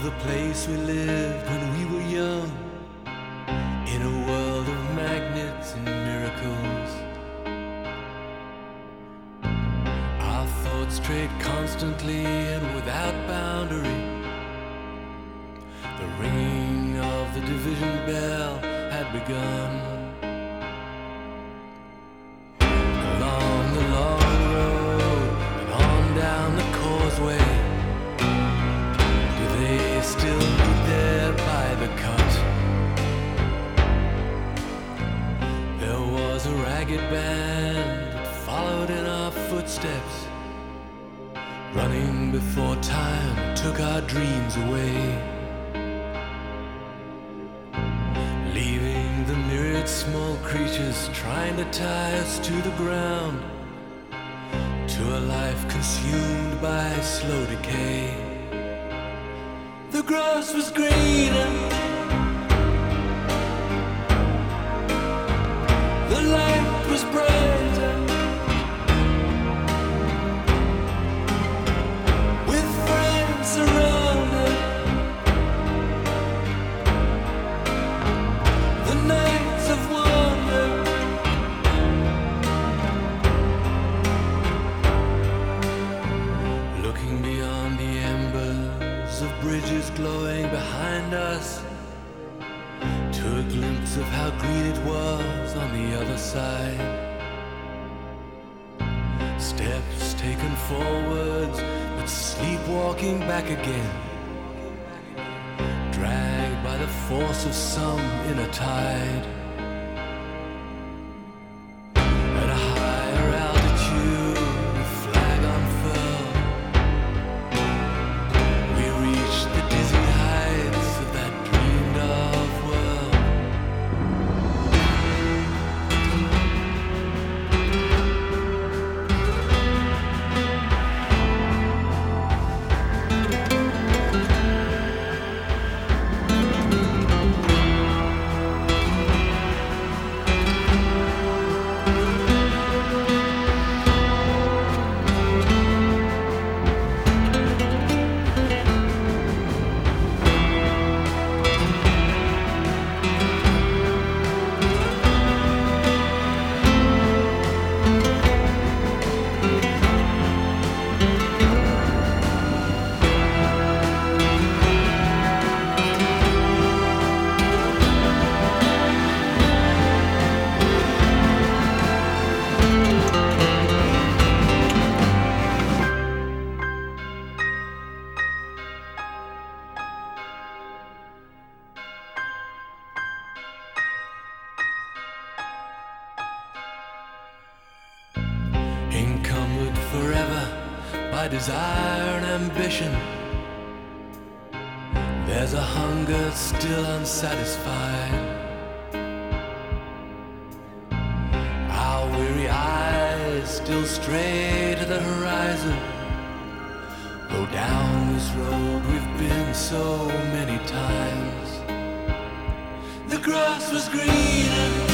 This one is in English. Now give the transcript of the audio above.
the place we lived when we were young, in a world of magnets and miracles. Our thoughts strayed constantly and without boundary. The ringing of the division bell had begun. Along the long road and on down the causeway, do they still meet there by the cut? There was a ragged band that followed in our footsteps, running before time took our dreams away, leaving the myriad small creatures trying to tie us to the ground, to a life consumed by slow decay. The grass was greener, the light was brighter, with friends around us. The nights of wonder, looking beyond the embers of bridges glowing behind us, to a glimpse of how green it was on the other side. Steps taken forwards, but sleepwalking back again, dragged by the force of some inner tide. At a higher altitude, with flag unfurled, we reached the dizzy heights of that dreamed of world. Encumbered forever by desire and ambition, there's a hunger still unsatisfied. Our weary eyes still stray to the horizon, though down this road we've been so many times. The grass was greener,